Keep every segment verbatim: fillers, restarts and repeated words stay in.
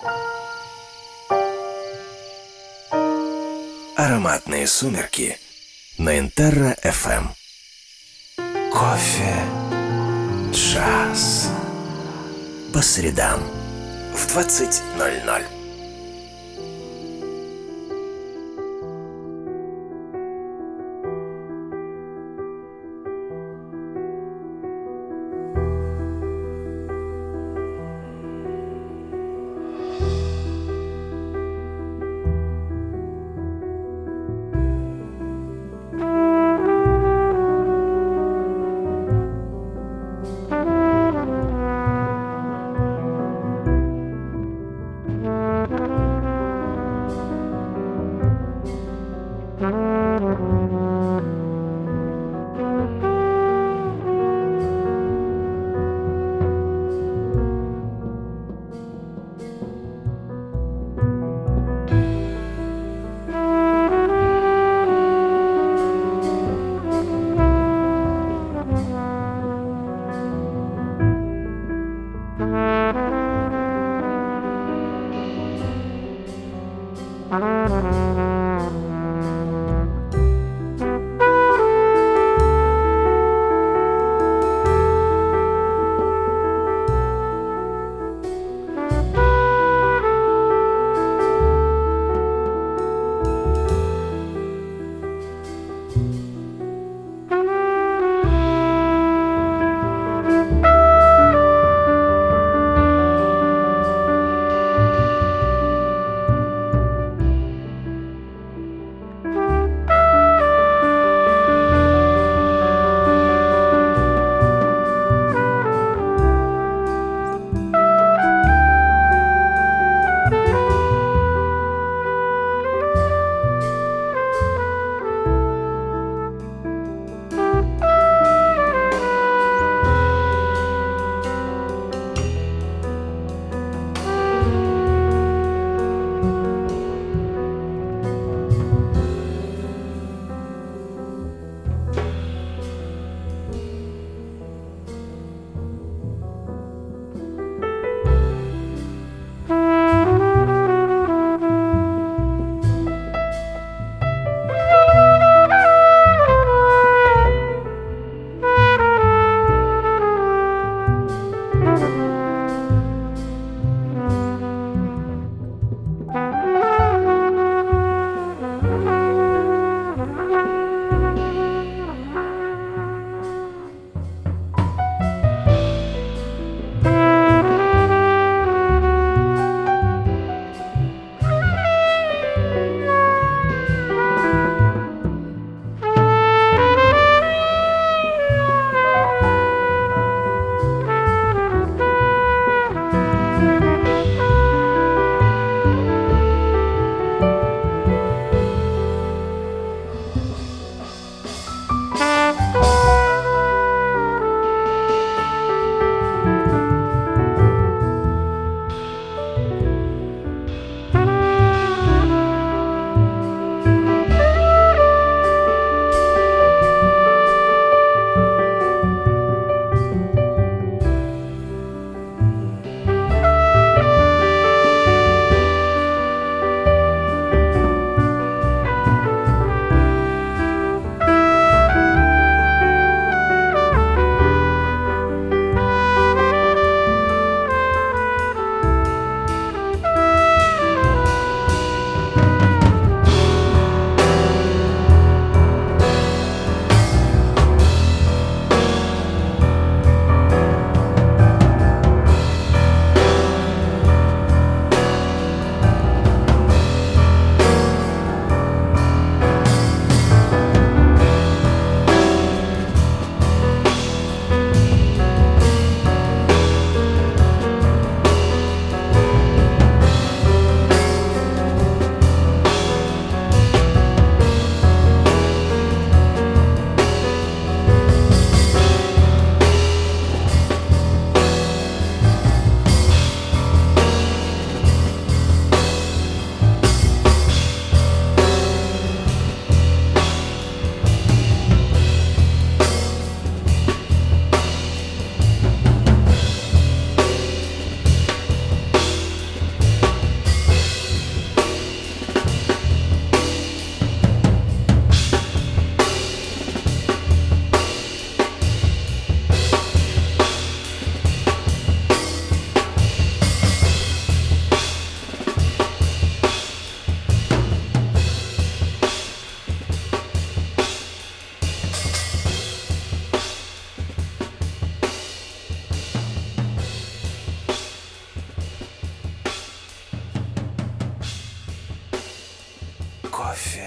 Ароматные сумерки на Интерра эф эм. Кофе, джаз. По средам в двадцать ноль ноль. Кофе.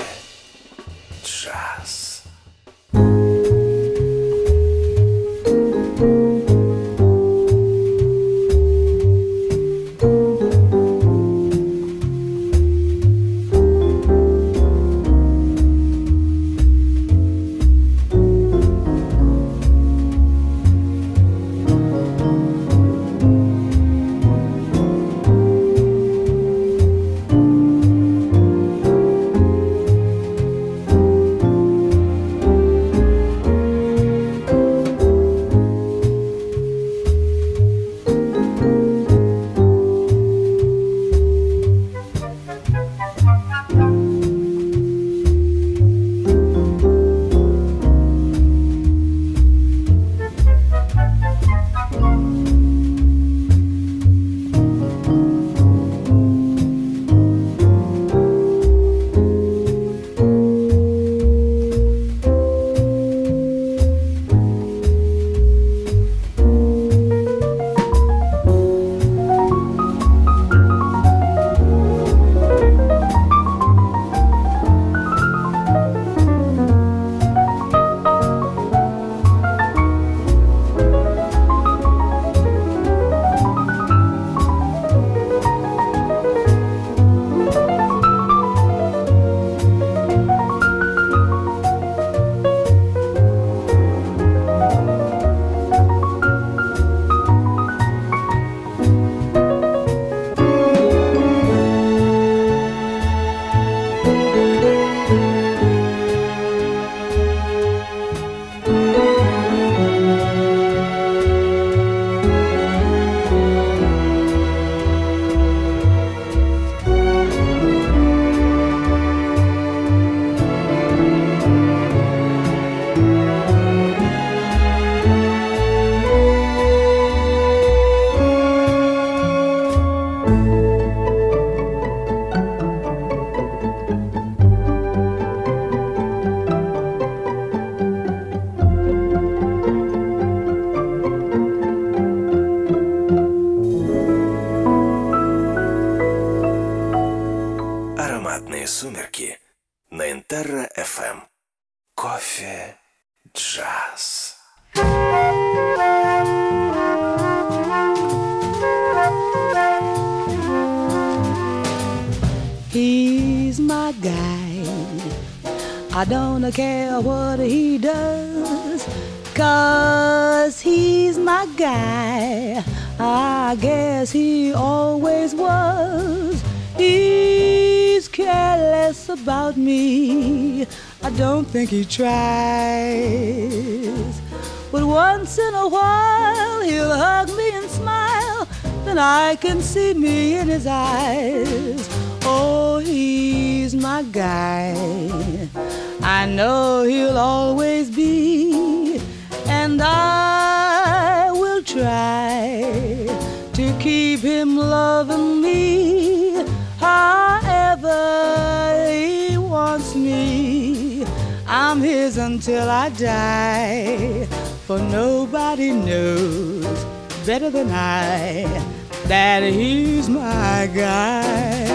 Джаз. Ароматные сумерки на Интерра эф эм. Кофе джаз. He's my guy. I don't care what he does, 'cause he's my guy. I guess he always was. He's careless about me. I don't think he tries. But once in a while he'll hug me and smile, then I can see me in his eyes. Oh, he's my guy. I know he'll always be, and I will try to keep him loving me however he wants me. I'm his until I die, for nobody knows better than I that he's my guy.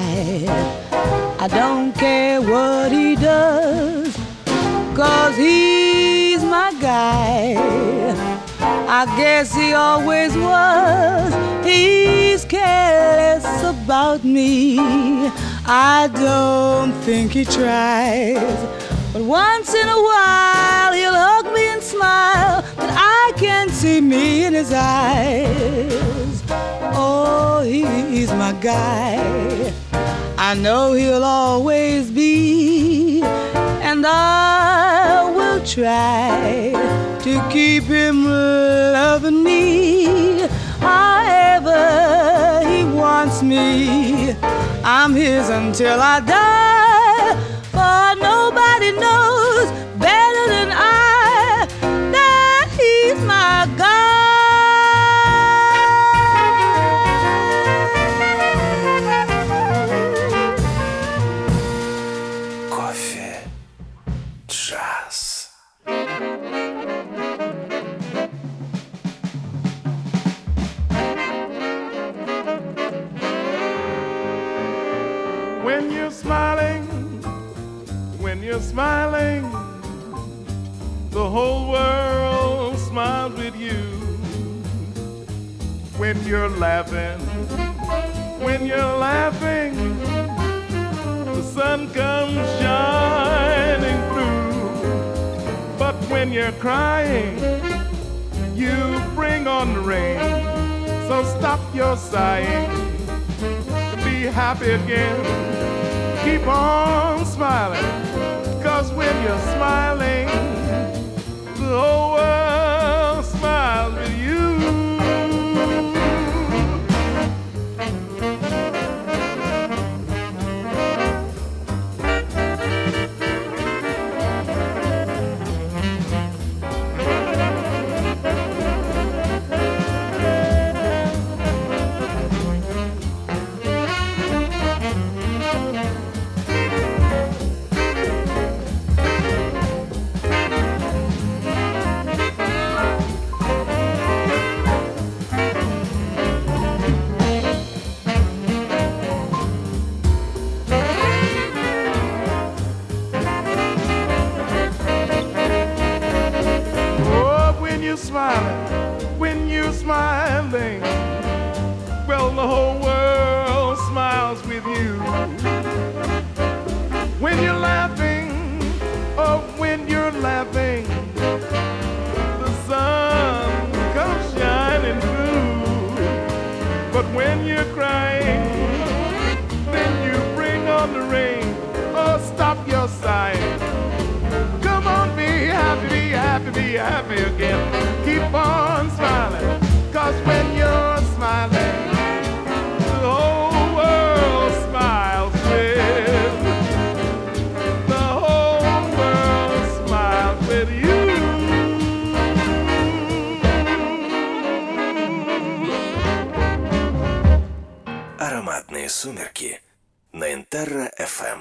night. I don't care what he does, 'cause he's my guy. I guess he always was. He's careless about me. I don't think he tries, but once in a while he'll hug me and smile, but I can't see me in his eyes. Oh, he's my guy. I know he'll always be, and I will try to keep him loving me. However he wants me, I'm his until I die. For nobody knows better than I that he's my guy. When you're smiling, when you're smiling, the whole world smiles with you. When you're laughing, when you're laughing, the sun comes shining through. But when you're crying, you bring on the rain. So stop your sighing, be happy again. Keep on smiling, 'cause when you're smiling, the whole world smiles with you. Smiling, when you're smiling, well, the whole world smiles with you. When you're laughing, oh, when you're laughing, the sun comes shining through. But when you're crying, then you bring on the rain. Oh, stop your sighing. Come on, be happy, be happy, be happy again. Keep on smiling, 'cause when you're smiling, the whole world smiles with. The whole world smiles with you. Ароматные сумерки на Интерра эф эм.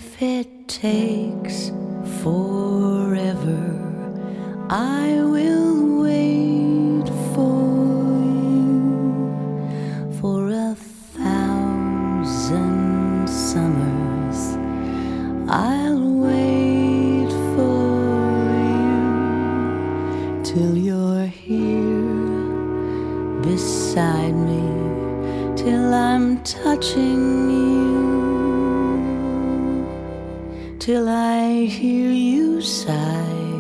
If it takes forever, I will wait for you for a thousand summers. I'll wait for you till you're here beside me, till I'm touching you, till I hear you sigh.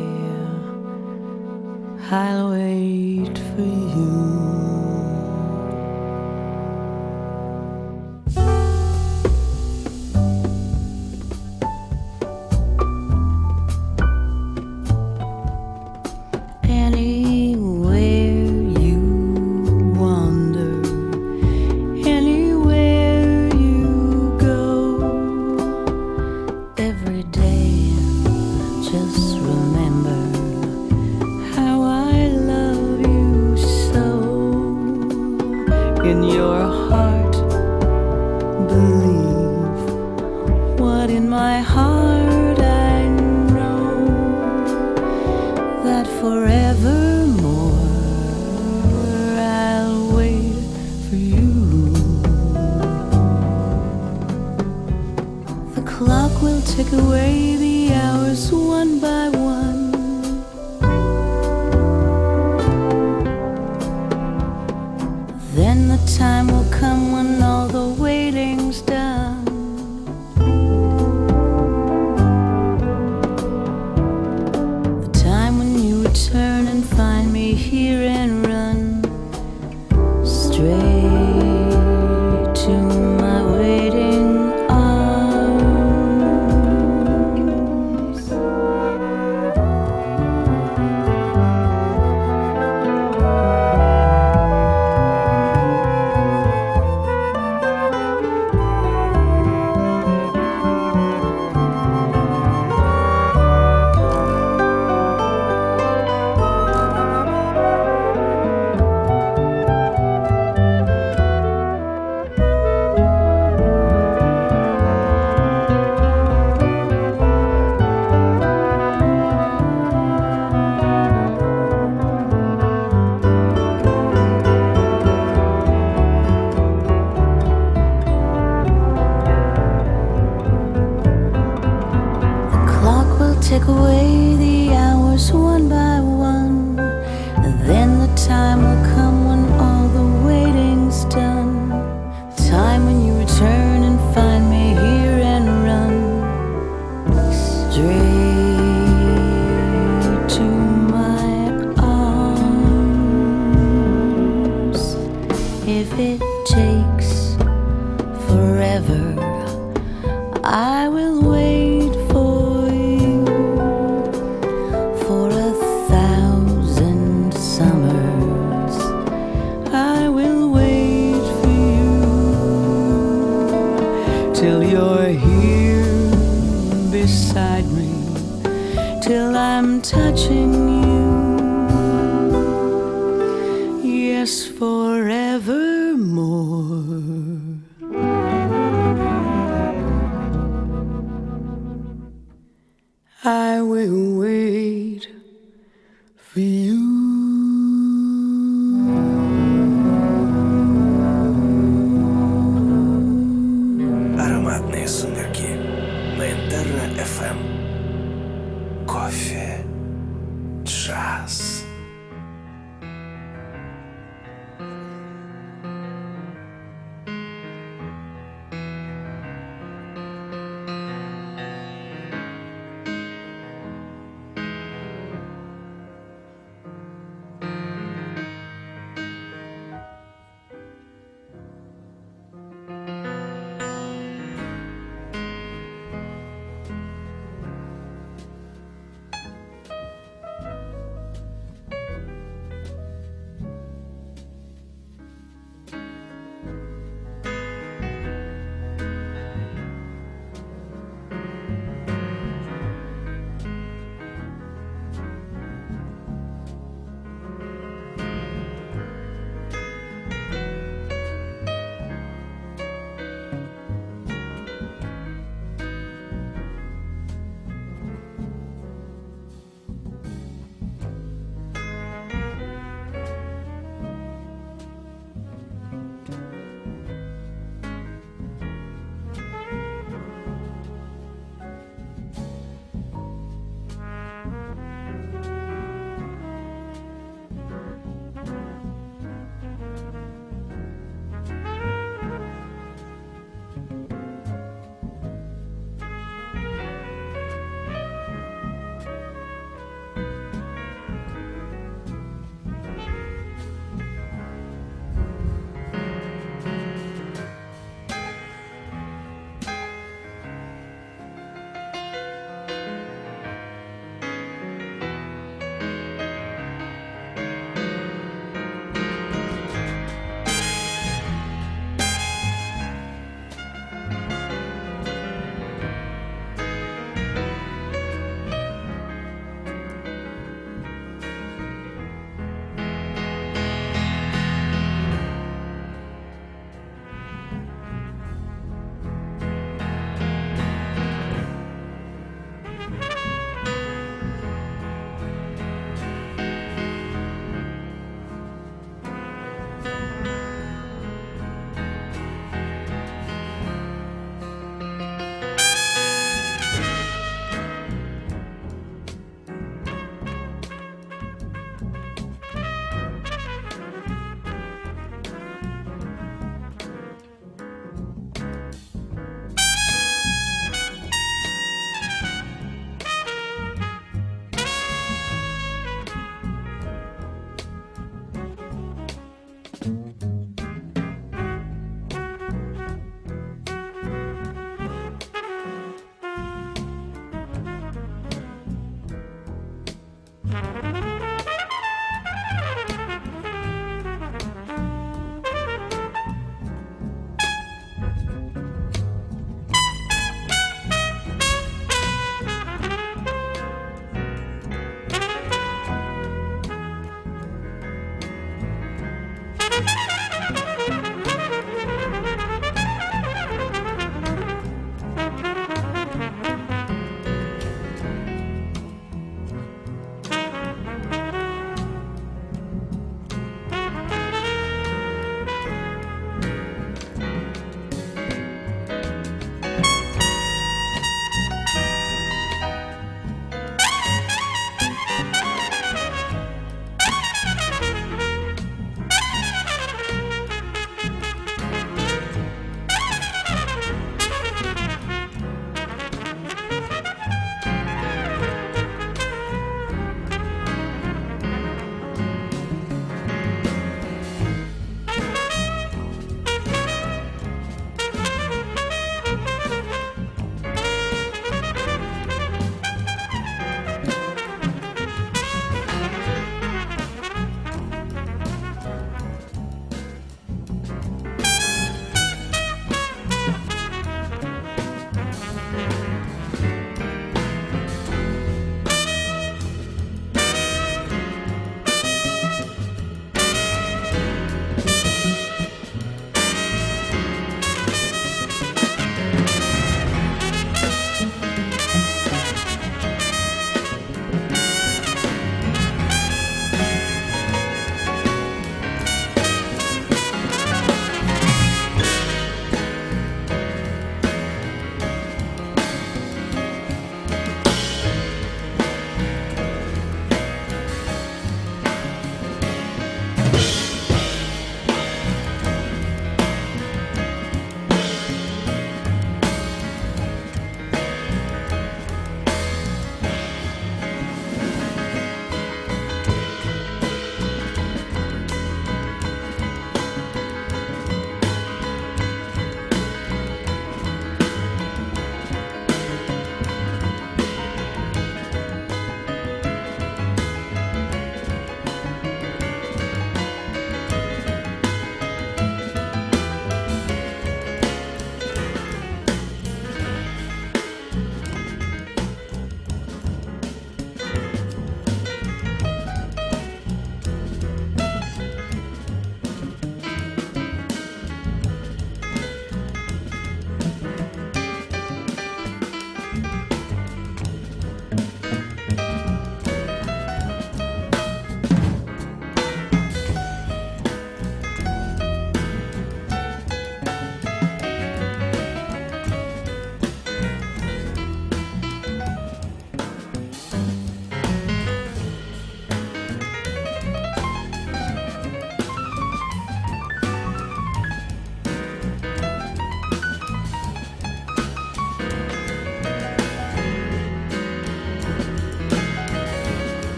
I'll wait for you.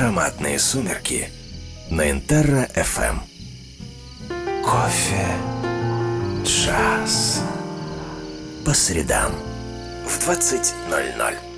Ароматные сумерки на Интерра эф эм. Кофе, джаз. По средам в двадцать ноль ноль.